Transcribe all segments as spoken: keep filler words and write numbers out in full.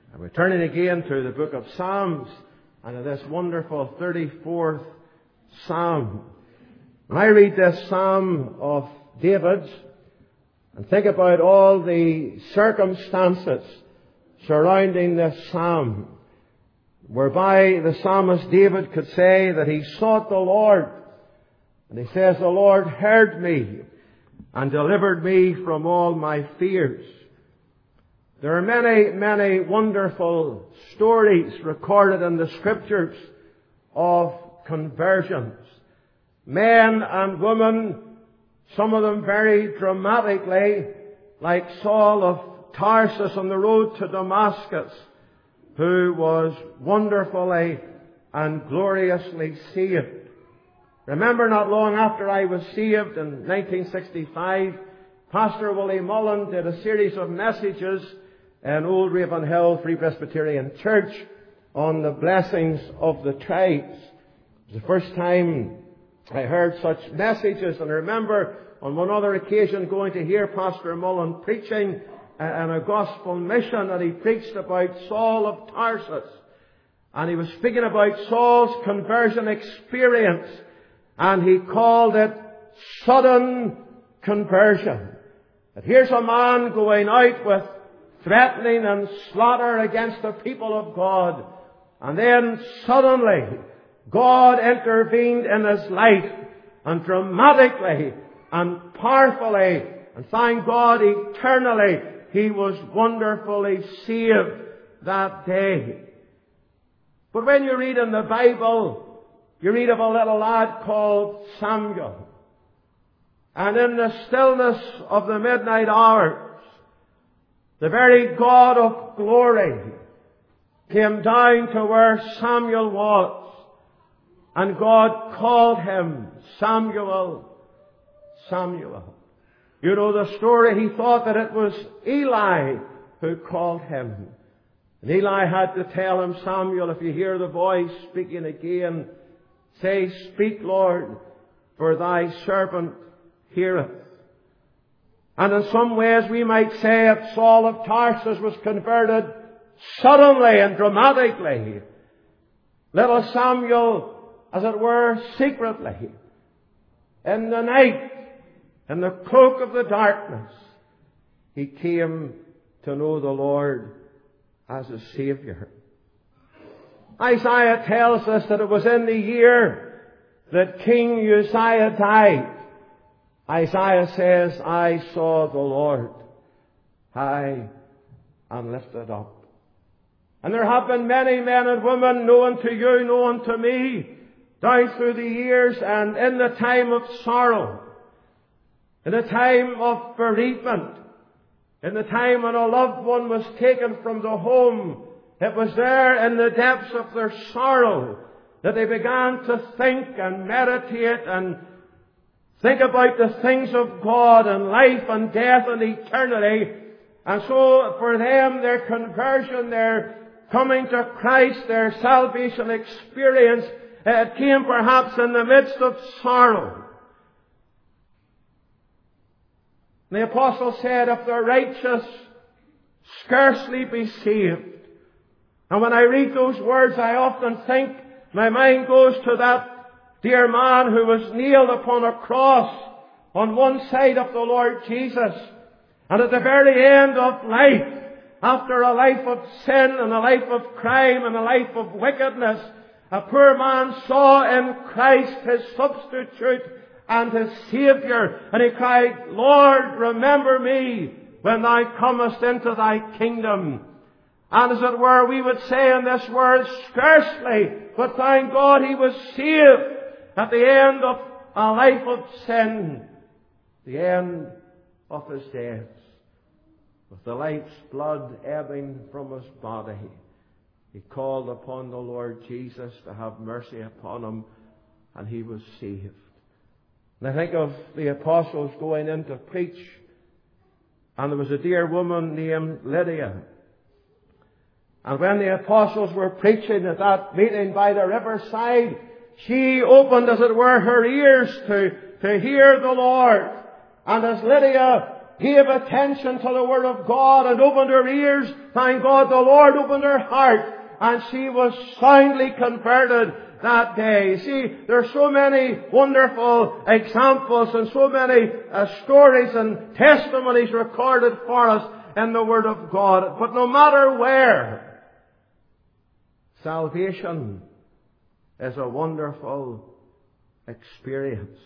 And we're turning again to the book of Psalms and to this wonderful thirty-fourth Psalm. When I read this Psalm of David's and think about all the circumstances surrounding this Psalm, whereby the psalmist David could say that he sought the Lord, and he says, "The Lord heard me and delivered me from all my fears." There are many, many wonderful stories recorded in the Scriptures of conversions. Men and women, some of them very dramatically, like Saul of Tarsus on the road to Damascus, who was wonderfully and gloriously saved. Remember, not long after I was saved in nineteen sixty-five, Pastor Willie Mullen did a series of messages in Old Ravenhill Free Presbyterian Church on the blessings of the tribes. It was the first time I heard such messages, and I remember on one other occasion going to hear Pastor Mullen preaching in a gospel mission, and he preached about Saul of Tarsus. And he was speaking about Saul's conversion experience, and he called it sudden conversion. That here's a man going out with threatening and slaughter against the people of God, and then suddenly God intervened in his life, and dramatically and powerfully, and thank God eternally, he was wonderfully saved that day. But when you read in the Bible, you read of a little lad called Samuel. And in the stillness of the midnight hours, the very God of glory came down to where Samuel was. And God called him Samuel, Samuel. You know the story. He thought that it was Eli who called him. And Eli had to tell him, "Samuel, if you hear the voice speaking again, say, 'Speak, Lord, for thy servant heareth.'" And in some ways we might say that Saul of Tarsus was converted suddenly and dramatically. Little Samuel, as it were, secretly, in the night, in the cloak of the darkness, he came to know the Lord as a Saviour. Isaiah tells us that it was in the year that King Uzziah died. Isaiah says, "I saw the Lord high and lifted up." And there have been many men and women known to you, known to me, down through the years, and in the time of sorrow, in the time of bereavement, in the time when a loved one was taken from the home, it was there in the depths of their sorrow that they began to think and meditate and think about the things of God and life and death and eternity. And so for them, their conversion, their coming to Christ, their salvation experience, it came perhaps in the midst of sorrow. The apostle said, "If the righteous scarcely be saved." And when I read those words, I often think, my mind goes to that dear man who was nailed upon a cross on one side of the Lord Jesus. And at the very end of life, after a life of sin and a life of crime and a life of wickedness, a poor man saw in Christ his substitute and his Saviour, and he cried, "Lord, remember me when thou comest into thy kingdom." And as it were, we would say in this word, scarcely, but thank God he was saved at the end of a life of sin, the end of his days, with the life's blood ebbing from his body. He called upon the Lord Jesus to have mercy upon him, and he was saved. And I think of the apostles going in to preach, and there was a dear woman named Lydia. And when the apostles were preaching at that meeting by the riverside, she opened, as it were, her ears to, to hear the Lord. And as Lydia gave attention to the Word of God and opened her ears, thank God the Lord opened her heart, and she was soundly converted that day. See, there are so many wonderful examples and so many uh, stories and testimonies recorded for us in the Word of God. But no matter where, salvation is a wonderful experience.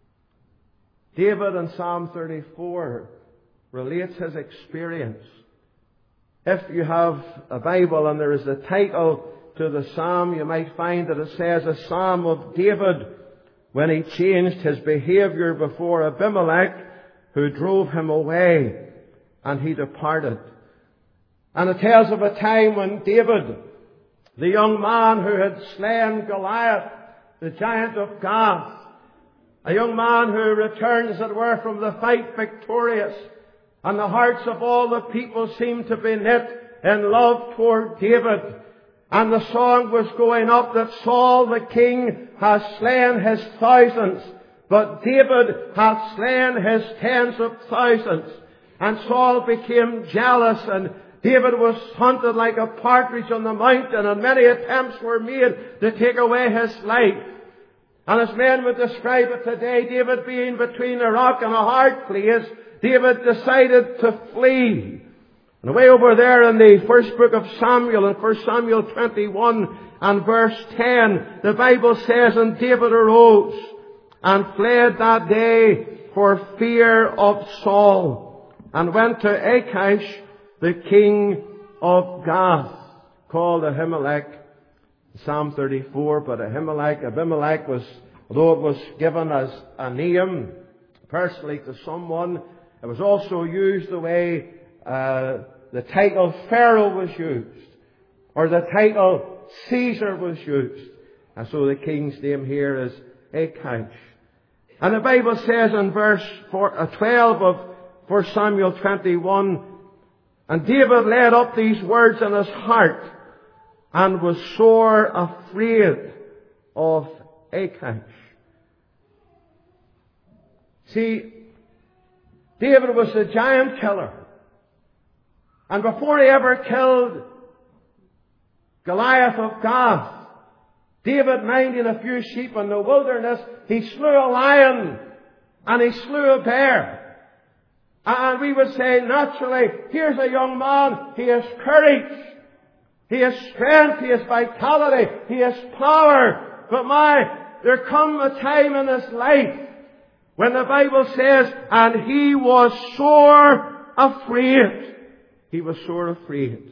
David in Psalm thirty-four relates his experience. If you have a Bible and there is a title to the psalm, you might find that it says, a psalm of David when he changed his behavior before Abimelech, who drove him away, and he departed. And it tells of a time when David, the young man who had slain Goliath, the giant of Gath, a young man who returns, as it were, from the fight victorious, and the hearts of all the people seemed to be knit in love toward David. And the song was going up that Saul the king has slain his thousands, but David hath slain his tens of thousands. And Saul became jealous, and David was hunted like a partridge on the mountain, and many attempts were made to take away his life. And as men would describe it today, David being between a rock and a hard place, David decided to flee. And away over there in the first book of Samuel, in First Samuel twenty-one and verse ten, the Bible says, and David arose and fled that day for fear of Saul, and went to Achish, the king of Gath, called Ahimelech. Psalm thirty-four, but Ahimelech, Abimelech was, although it was given as a name personally to someone, it was also used the way uh, the title Pharaoh was used, or the title Caesar was used. And so the king's name here is Achish. And the Bible says in verse twelve of First Samuel twenty-one, and David laid up these words in his heart, and was sore afraid of Achish. See, David was a giant killer. And before he ever killed Goliath of Gath, David, minding a few sheep in the wilderness, he slew a lion and he slew a bear. And we would say, naturally, here's a young man, he has courage, he has strength, he has vitality, he has power. But my, there come a time in his life when the Bible says, and he was sore afraid. He was sore afraid.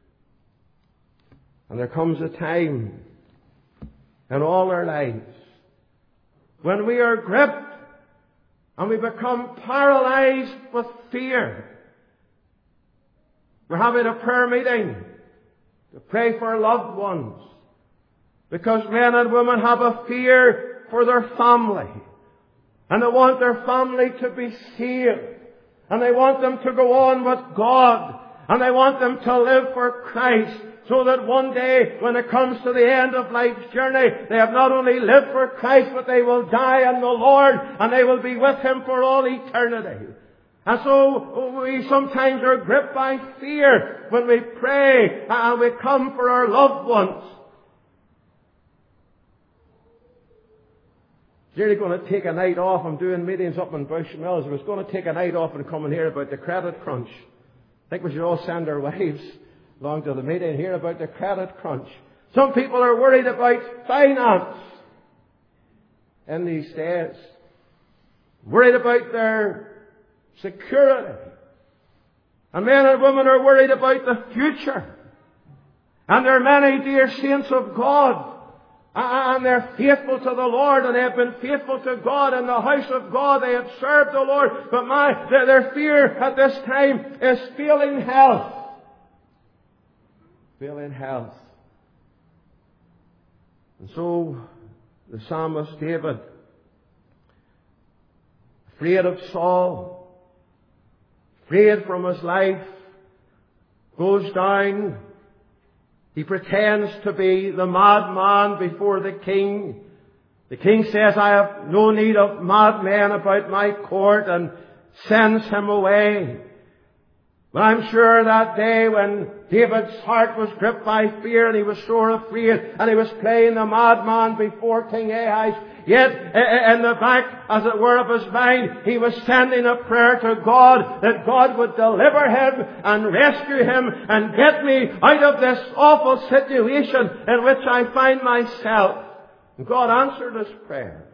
And there comes a time in all our lives when we are gripped and we become paralyzed with fear. We're having a prayer meeting to pray for loved ones, because men and women have a fear for their family, and they want their family to be saved, and they want them to go on with God, and they want them to live for Christ, so that one day, when it comes to the end of life's journey, they have not only lived for Christ, but they will die in the Lord, and they will be with Him for all eternity. And so we sometimes are gripped by fear when we pray and we come for our loved ones. I was really going to take a night off. I'm doing meetings up in Bush Mills. I was going to take a night off and come and hear about the credit crunch. I think we should all send our wives along to the meeting and hear about the credit crunch. Some people are worried about finance in these days. Worried about their security. And men and women are worried about the future. And there are many dear saints of God, and they're faithful to the Lord, and they have been faithful to God in the house of God. They have served the Lord. But my, their, their fear at this time is failing health. Failing health. And so the psalmist David, afraid of Saul, afraid from his life, goes down. He pretends to be the madman before the king. The king says, I have no need of madmen about my court. And sends him away. But I'm sure that day when David's heart was gripped by fear and he was sore afraid and he was playing the madman before King Ahaz, yet in the back, as it were, of his mind, he was sending a prayer to God that God would deliver him and rescue him and get me out of this awful situation in which I find myself. And God answered his prayer.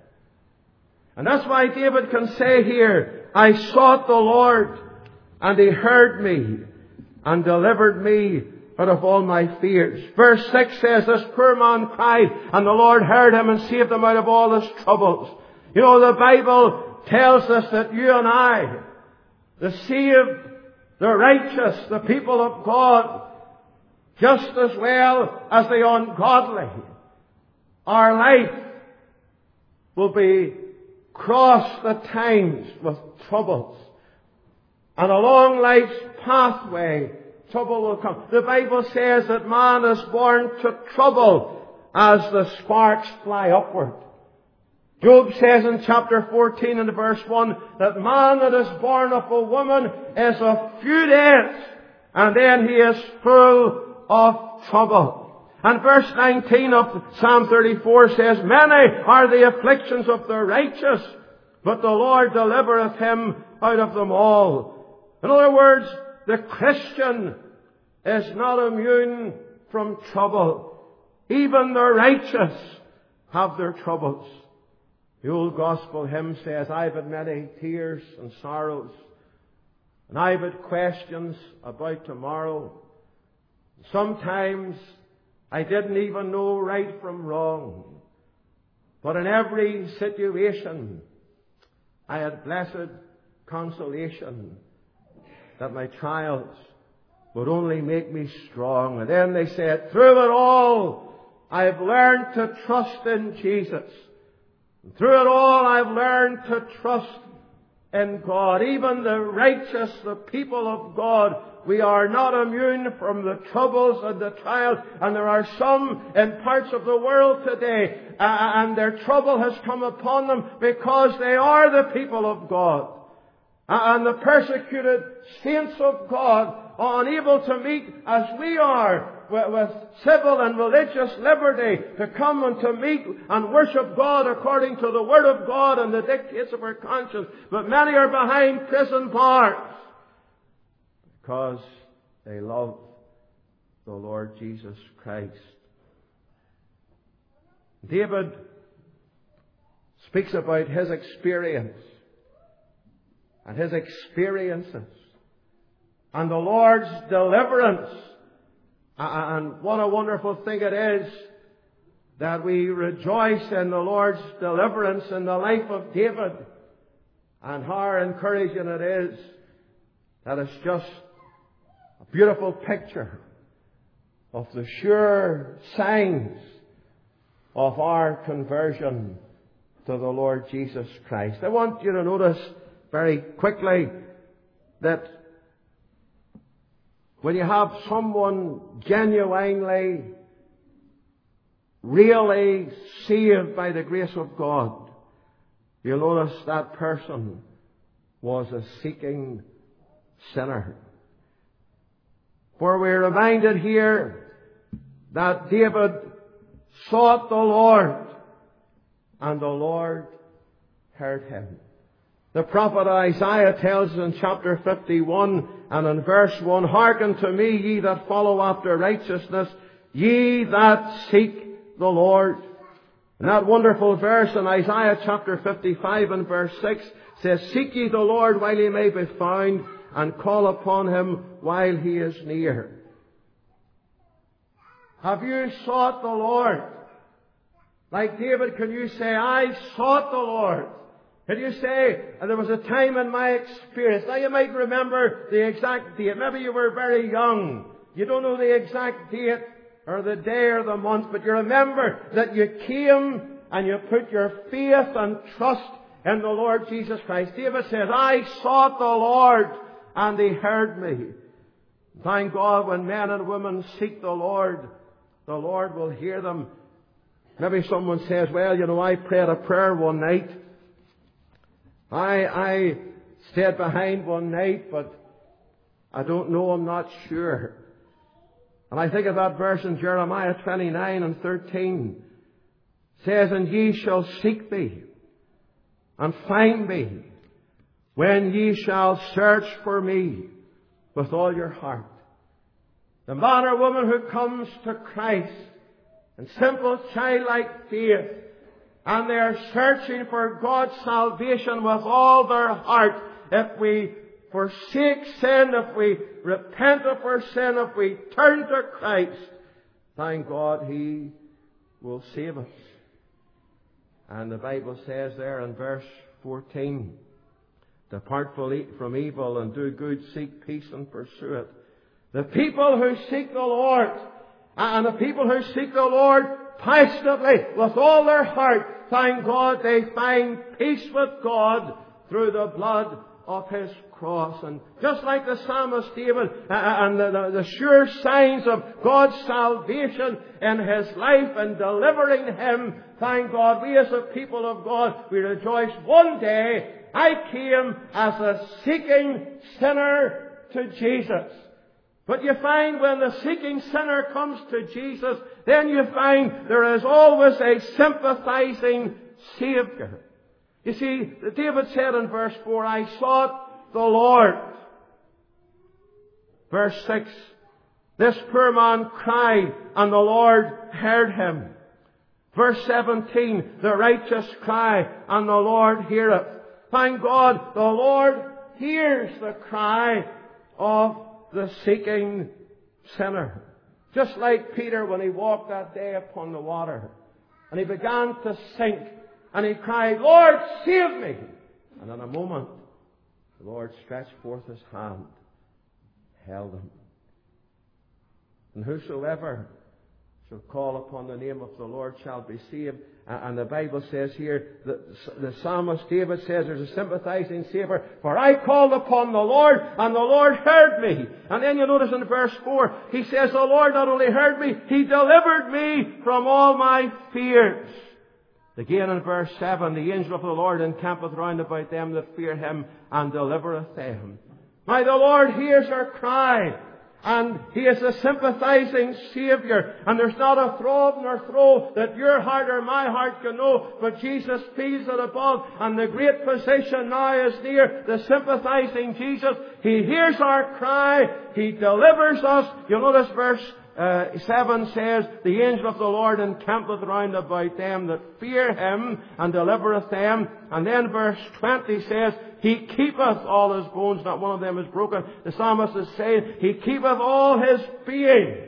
And that's why David can say here, I sought the Lord, and he heard me and delivered me out of all my fears. Verse six says, this poor man cried, and the Lord heard him and saved him out of all his troubles. You know, the Bible tells us that you and I, the saved, the righteous, the people of God, just as well as the ungodly, our life will be crossed at times with troubles. And along life's pathway, trouble will come. The Bible says that man is born to trouble as the sparks fly upward. Job says in chapter fourteen and verse one that man that is born of a woman is a few days, and then he is full of trouble. And verse nineteen of Psalm thirty-four says, many are the afflictions of the righteous, but the Lord delivereth him out of them all. In other words, the Christian is not immune from trouble. Even the righteous have their troubles. The old gospel hymn says, I've had many tears and sorrows, and I've had questions about tomorrow. Sometimes I didn't even know right from wrong. But in every situation, I had blessed consolation that my trials would only make me strong. And then they said, through it all, I've learned to trust in Jesus. And through it all, I've learned to trust in God. Even the righteous, the people of God, we are not immune from the troubles and the trials. And there are some in parts of the world today, uh, and their trouble has come upon them because they are the people of God. And the persecuted saints of God are unable to meet as we are with, with civil and religious liberty to come and to meet and worship God according to the Word of God and the dictates of our conscience. But many are behind prison bars because they love the Lord Jesus Christ. David speaks about his experience and his experiences and the Lord's deliverance. And what a wonderful thing it is that we rejoice in the Lord's deliverance in the life of David. And how encouraging it is that it's just a beautiful picture of the sure signs of our conversion to the Lord Jesus Christ. I want you to notice very quickly that when you have someone genuinely, really saved by the grace of God, you'll notice that person was a seeking sinner. For we're reminded here that David sought the Lord, and the Lord heard him. The prophet Isaiah tells us in chapter fifty-one and in verse one, hearken to me, ye that follow after righteousness, ye that seek the Lord. And that wonderful verse in Isaiah chapter fifty-five and verse six says, seek ye the Lord while he may be found, and call upon him while he is near. Have you sought the Lord? Like David, can you say, I sought the Lord? Can you say, and there was a time in my experience. Now you might remember the exact date. Maybe you were very young. You don't know the exact date or the day or the month, but you remember that you came and you put your faith and trust in the Lord Jesus Christ. David says, I sought the Lord and he heard me. Thank God, when men and women seek the Lord, the Lord will hear them. Maybe someone says, well, you know, I prayed a prayer one night. I, I stayed behind one night, but I don't know, I'm not sure. And I think of that verse in Jeremiah twenty-nine and thirteen. It says, and ye shall seek me and find me when ye shall search for me with all your heart. The man or woman who comes to Christ in simple childlike faith, and they are searching for God's salvation with all their heart, if we forsake sin, if we repent of our sin, if we turn to Christ, thank God He will save us. And the Bible says there in verse fourteen, depart from evil and do good, seek peace and pursue it. The people who seek the Lord, and the people who seek the Lord passionately with all their heart, thank God they find peace with God through the blood of His cross. And just like the psalmist David, uh, and the, the, the sure signs of God's salvation in his life and delivering him, thank God, we as a people of God, we rejoice. One day I came as a seeking sinner to Jesus. But you find when the seeking sinner comes to Jesus, then you find there is always a sympathizing Savior. You see, David said in verse four, I sought the Lord. Verse six, this poor man cried, and the Lord heard him. Verse seventeen, the righteous cry, and the Lord heareth. Thank God, the Lord hears the cry of the seeking sinner. Just like Peter when he walked that day upon the water, and he began to sink, and he cried, Lord, save me! And in a moment, the Lord stretched forth His hand, held him. And whosoever shall call upon the name of the Lord shall be saved. And the Bible says here, that the psalmist David says there's a sympathizing Savior. For I called upon the Lord, and the Lord heard me. And then you notice in verse four, he says, the Lord not only heard me, He delivered me from all my fears. Again in verse seven, the angel of the Lord encampeth round about them that fear Him, and delivereth them. Now the Lord hears our cry, and He is a sympathizing Savior. And there's not a throb nor throe that your heart or my heart can know, but Jesus feels it above. And the great physician now is near, the sympathizing Jesus. He hears our cry. He delivers us. You'll notice verse Uh, seven says, the angel of the Lord encampeth round about them that fear Him, and delivereth them. And then verse twenty says, He keepeth all His bones, not one of them is broken. The psalmist is saying, He keepeth all His being,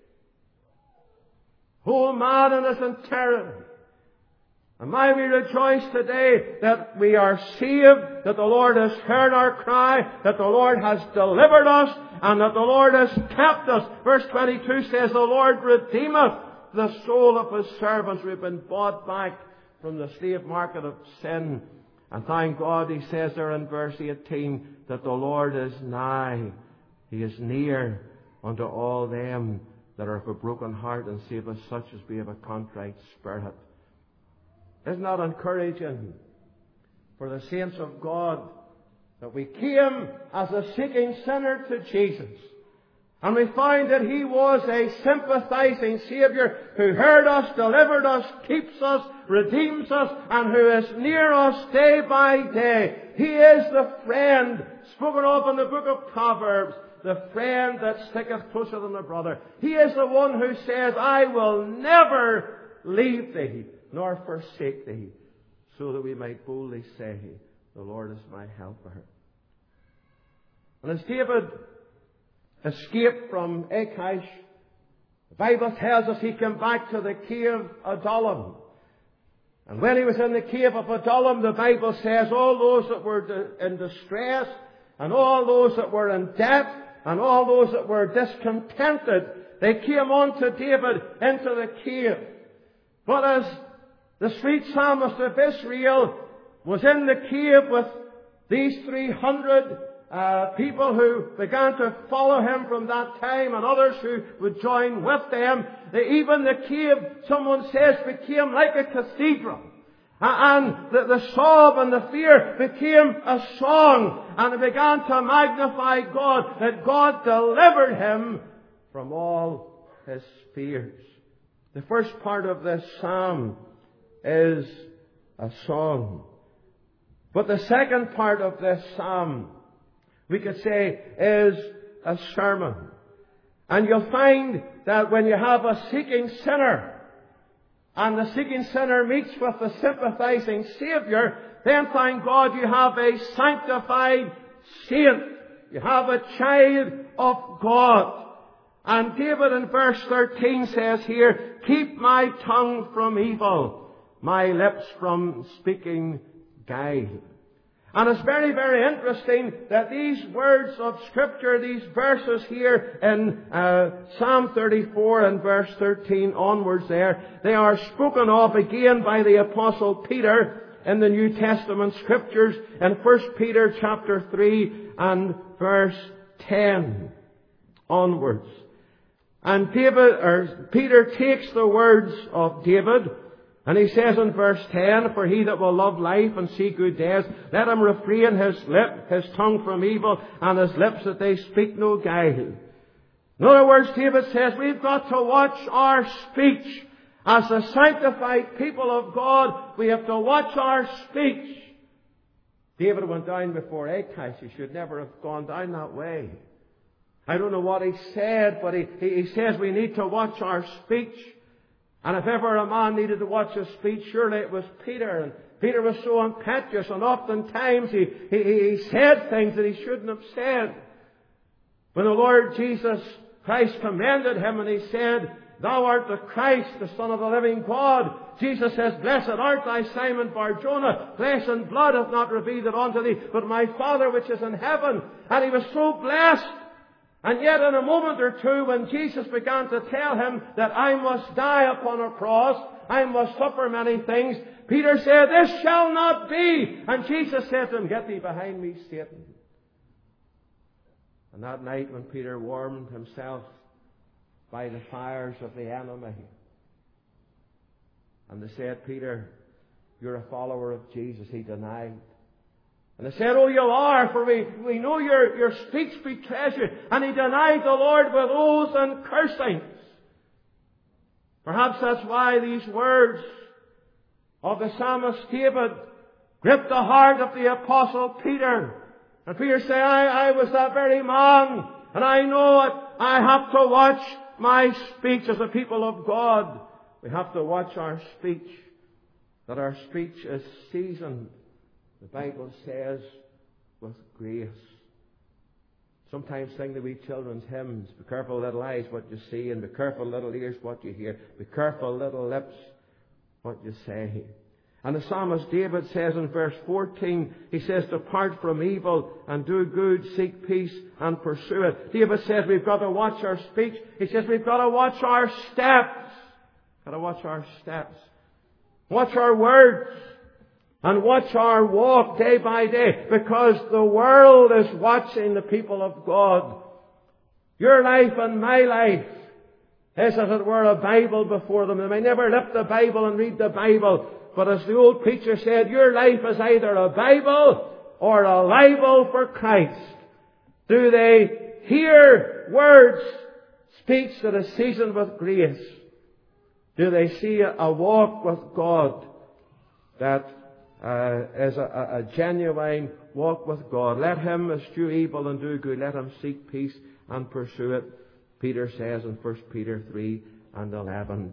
whole man in His entirety. And may we rejoice today that we are saved, that the Lord has heard our cry, that the Lord has delivered us, and that the Lord has kept us. Verse twenty-two says, the Lord redeemeth the soul of His servants. We've been bought back from the slave market of sin. And thank God, he says there in verse eighteen, that the Lord is nigh. He is near unto all them that are of a broken heart, and saveth such as be of a contrite spirit. Isn't that encouraging for the saints of God, that we came as a seeking sinner to Jesus, and we find that He was a sympathizing Savior who heard us, delivered us, keeps us, redeems us, and who is near us day by day. He is the friend spoken of in the book of Proverbs, the friend that sticketh closer than a brother. He is the one who says, I will never leave thee nor forsake thee, so that we might boldly say, the Lord is my helper. And as David escaped from Achish, the Bible tells us he came back to the cave of Adullam. And when he was in the cave of Adullam, the Bible says all those that were in distress, and all those that were in debt, and all those that were discontented, they came unto David into the cave. But as the sweet psalmist of Israel was in the cave with these three hundred uh, people who began to follow him from that time, and others who would join with them, they, even the cave, someone says, became like a cathedral. And the, the sob and the fear became a song. And he began to magnify God, that God delivered him from all his fears. The first part of this psalm is a song. But the second part of this psalm, we could say, is a sermon. And you'll find that when you have a seeking sinner, and the seeking sinner meets with the sympathizing Saviour, then thank God you have a sanctified saint. You have a child of God. And David in verse thirteen says here, keep my tongue from evil, my lips from speaking guile. And it's very, very interesting that these words of Scripture, these verses here in uh, Psalm thirty-four and verse thirteen onwards there, they are spoken of again by the Apostle Peter in the New Testament Scriptures in First Peter chapter three and verse ten onwards. And David, or Peter takes the words of David, and he says in verse ten, for he that will love life and see good days, let him refrain his lip, his tongue from evil, and his lips that they speak no guile. In other words, David says we've got to watch our speech. As the sanctified people of God, we have to watch our speech. David went down before Achish. He should never have gone down that way. I don't know what he said, but he, he, he says we need to watch our speech. And if ever a man needed to watch his speech, surely it was Peter. And Peter was so impetuous, and oftentimes he, he, he said things that he shouldn't have said. When the Lord Jesus Christ commended him and he said, thou art the Christ, the Son of the living God, Jesus says, blessed art thou, Simon Bar-Jonah. Flesh and blood hath not revealed it unto thee, but my Father which is in heaven. And he was so blessed. And yet in a moment or two, when Jesus began to tell him that I must die upon a cross, I must suffer many things, Peter said, this shall not be. And Jesus said to him, get thee behind me, Satan. And that night when Peter warmed himself by the fires of the enemy, and they said, Peter, you're a follower of Jesus, he denied. And they said, oh, you are, for we, we know your, your speech betrays you. And he denied the Lord with oaths and cursings. Perhaps that's why these words of the psalmist David gripped the heart of the Apostle Peter. And Peter said, I, I was that very man, and I know it. I have to watch my speech as a people of God. We have to watch our speech, that our speech is seasoned, the Bible says, with grace. Sometimes sing the wee children's hymns. Be careful, little eyes, what you see, and be careful, little ears, what you hear. Be careful, little lips, what you say. And the psalmist David says in verse fourteen, he says, depart from evil and do good, seek peace and pursue it. David says we've got to watch our speech. He says we've got to watch our steps. Got to watch our steps. Watch our words. And watch our walk day by day, because the world is watching the people of God. Your life and my life is, as it were, a Bible before them. They may never lift the Bible and read the Bible, but as the old preacher said, your life is either a Bible or a libel for Christ. Do they hear words, speech that is seasoned with grace? Do they see a walk with God that Uh, as a, a genuine walk with God? Let him eschew evil and do good. Let him seek peace and pursue it. Peter says in First Peter three and eleven.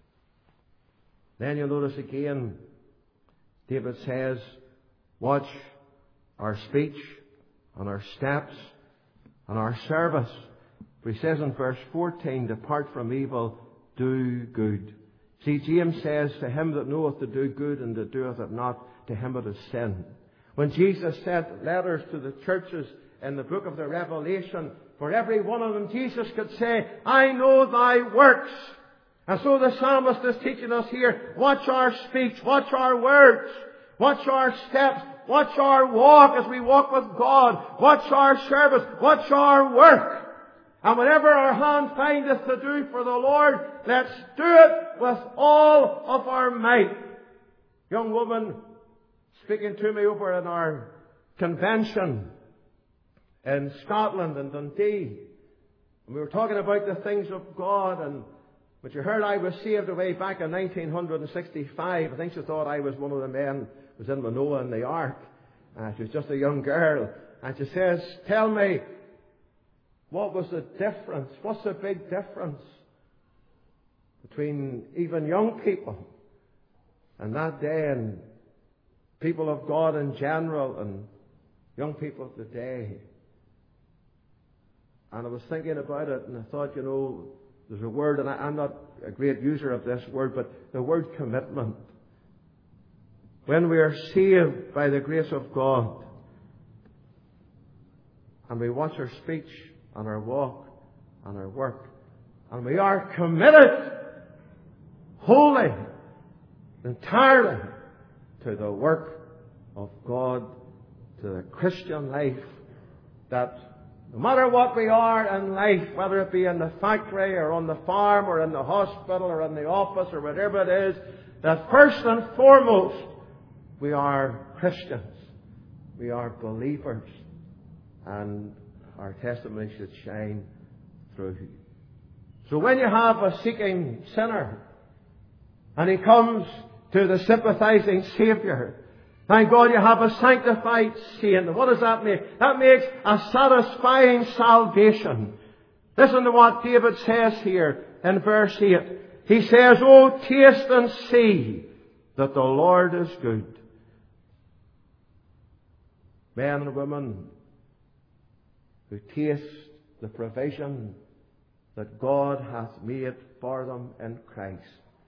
Then you'll notice again, David says, watch our speech and our steps and our service. For he says in verse fourteen, depart from evil, do good. See, James says, to him that knoweth to do good and that doeth it not, to him it is sin. When Jesus sent letters to the churches in the book of the Revelation, for every one of them Jesus could say, I know thy works. And so the psalmist is teaching us here, watch our speech, watch our words, watch our steps, watch our walk as we walk with God, watch our service, watch our work. And whatever our hand findeth to do for the Lord, let's do it with all of our might. Young woman speaking to me over in our convention in Scotland, in Dundee. And we were talking about the things of God, and but you heard I was saved away back in nineteen sixty-five. I think she thought I was one of the men who was in Manoah in the ark. Uh, she was just a young girl. And she says, tell me, what was the difference? What's the big difference between even young people and that day and people of God in general and young people of today? And I was thinking about it, and I thought, you know, there's a word, and I, I'm not a great user of this word, but the word commitment. When we are saved by the grace of God, and we watch our speech and our walk and our work, and we are committed wholly, entirely to the work of God, to the Christian life, that no matter what we are in life, whether it be in the factory or on the farm or in the hospital or in the office or whatever it is, that first and foremost we are Christians. We are believers. And our testimony should shine through. So when you have a seeking sinner and he comes to the sympathizing Saviour, thank God you have a sanctified saint. What does that make? That makes a satisfying salvation. Listen to what David says here in verse eight. He says, "Oh, taste and see that the Lord is good." Men and women who taste the provision that God hath made for them in Christ.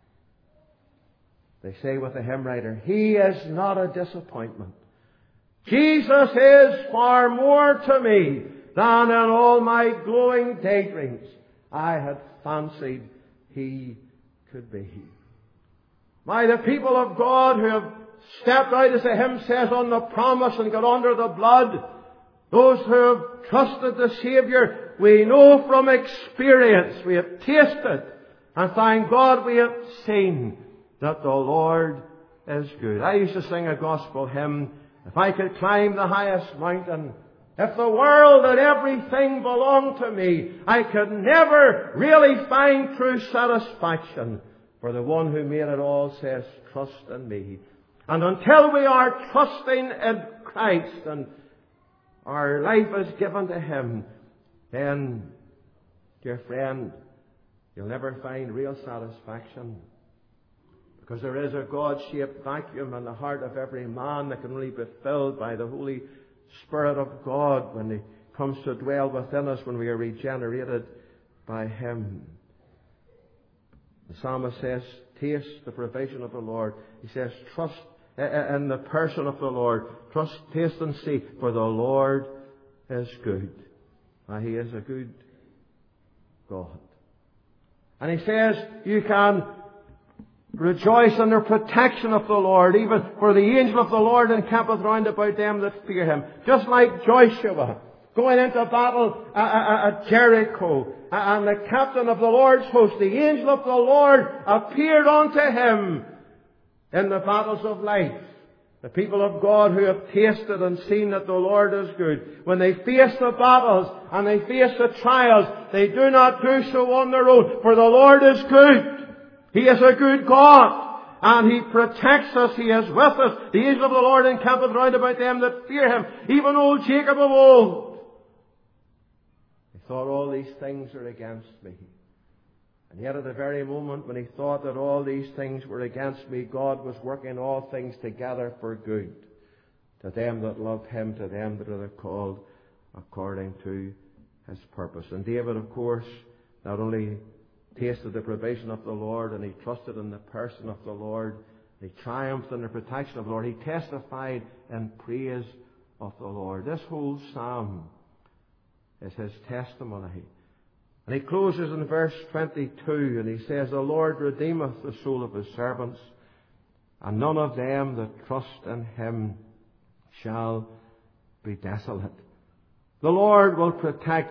They say with the hymn writer, He is not a disappointment. Jesus is far more to me than in all my glowing daydreams I had fancied He could be. My, the people of God who have stepped out, as the hymn says, on the promise and got under the blood, those who have trusted the Saviour, we know from experience, we have tasted, and thank God we have seen that the Lord is good. I used to sing a gospel hymn, if I could climb the highest mountain, if the world and everything belonged to me, I could never really find true satisfaction. For the one who made it all says, trust in me. And until we are trusting in Christ and our life is given to Him, then, dear friend, you'll never find real satisfaction. Because there is a God-shaped vacuum in the heart of every man that can only be filled by the Holy Spirit of God when He comes to dwell within us when we are regenerated by Him. The psalmist says, taste the provision of the Lord. He says, trust in the person of the Lord. Trust, taste and see, for the Lord is good. And He is a good God. And He says, you can rejoice in the protection of the Lord, even for the angel of the Lord encampeth round about them that fear Him. Just like Joshua going into battle at Jericho, and the captain of the Lord's host, the angel of the Lord, appeared unto him in the battles of life. The people of God who have tasted and seen that the Lord is good, when they face the battles and they face the trials, they do not do so on their own, for the Lord is good. He is a good God, and He protects us. He is with us. The angel of the Lord encampeth round about them that fear Him, even old Jacob of old. He thought all these things are against me. And yet at the very moment when he thought that all these things were against me, God was working all things together for good to them that love Him, to them that are called according to His purpose. And David, of course, not only tasted the provision of the Lord, and he trusted in the person of the Lord, he triumphed in the protection of the Lord, he testified in praise of the Lord. This whole psalm is his testimony. And he closes in verse twenty-two, and he says, the Lord redeemeth the soul of His servants, and none of them that trust in Him shall be desolate. The Lord will protect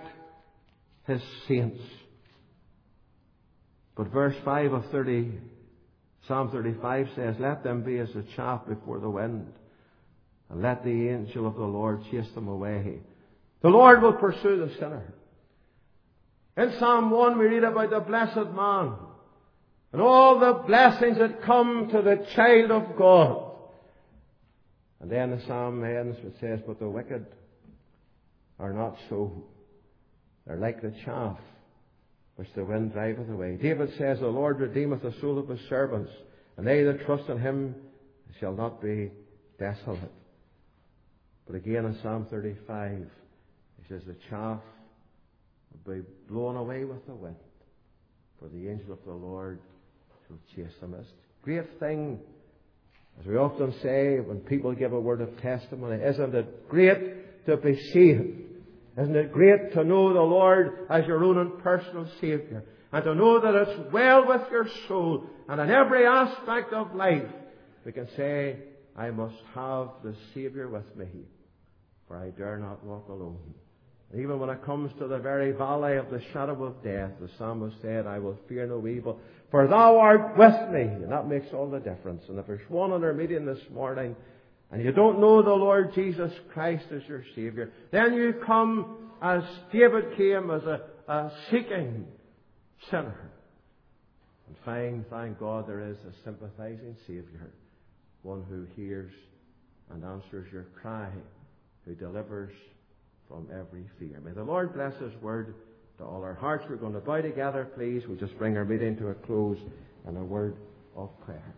His saints. But verse five of thirty Psalm thirty-five says, let them be as the chaff before the wind, and let the angel of the Lord chase them away. The Lord will pursue the sinner. In Psalm one we read about the blessed man and all the blessings that come to the child of God. And then the psalm ends with says, but the wicked are not so. They're like the chaff which the wind driveth away. David says, the Lord redeemeth the soul of his servants, and they that trust in him shall not be desolate. But again in Psalm thirty-five, he says, the chaff will be blown away with the wind, for the angel of the Lord shall chase them. It's a great thing, as we often say when people give a word of testimony, isn't it great to be saved? Isn't it great to know the Lord as your own and personal Saviour, and to know that it's well with your soul, and in every aspect of life we can say, I must have the Saviour with me, for I dare not walk alone. And even when it comes to the very valley of the shadow of death, the psalmist said, I will fear no evil, for thou art with me. And that makes all the difference. And if there's one in our meeting this morning, and you don't know the Lord Jesus Christ as your Saviour, then you come as David came, as a, a seeking sinner. And find, thank God, there is a sympathizing Saviour, one who hears and answers your cry, who delivers from every fear. May the Lord bless His word to all our hearts. We're going to bow together, please. We'll just bring our meeting to a close in a word of prayer.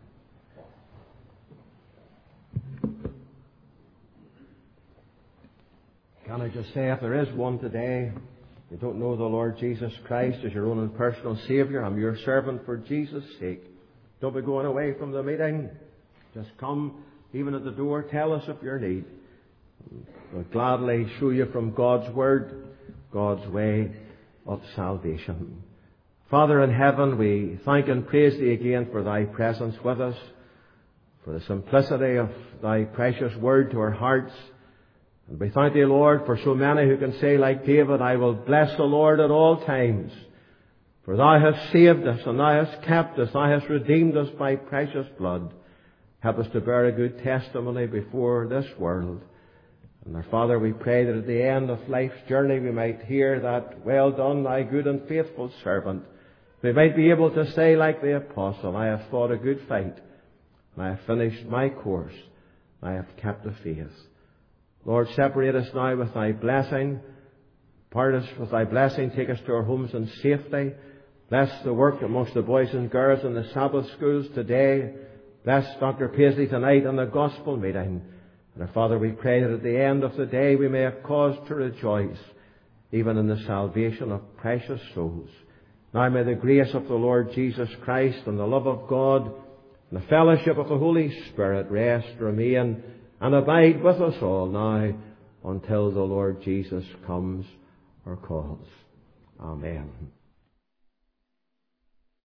Can I just say, if there is one today, you don't know the Lord Jesus Christ as your own and personal Saviour, I'm your servant for Jesus' sake. Don't be going away from the meeting. Just come, even at the door, tell us of your need. We'll gladly show you from God's Word, God's way of salvation. Father in heaven, we thank and praise Thee again for Thy presence with us, for the simplicity of Thy precious Word to our hearts. And we thank Thee, Lord, for so many who can say like David, I will bless the Lord at all times. For Thou hast saved us, and Thou hast kept us, Thou hast redeemed us by precious blood. Help us to bear a good testimony before this world. And our Father, we pray that at the end of life's journey we might hear that, well done, thy good and faithful servant. We might be able to say like the apostle, I have fought a good fight, and I have finished my course, I have kept the faith. Lord, separate us now with Thy blessing. Part us with Thy blessing. Take us to our homes in safety. Bless the work amongst the boys and girls in the Sabbath schools today. Bless Doctor Paisley tonight in the gospel meeting. And our Father, we pray that at the end of the day we may have cause to rejoice, even in the salvation of precious souls. Now may the grace of the Lord Jesus Christ and the love of God and the fellowship of the Holy Spirit rest, remain, and abide with us all now until the Lord Jesus comes or calls. Amen.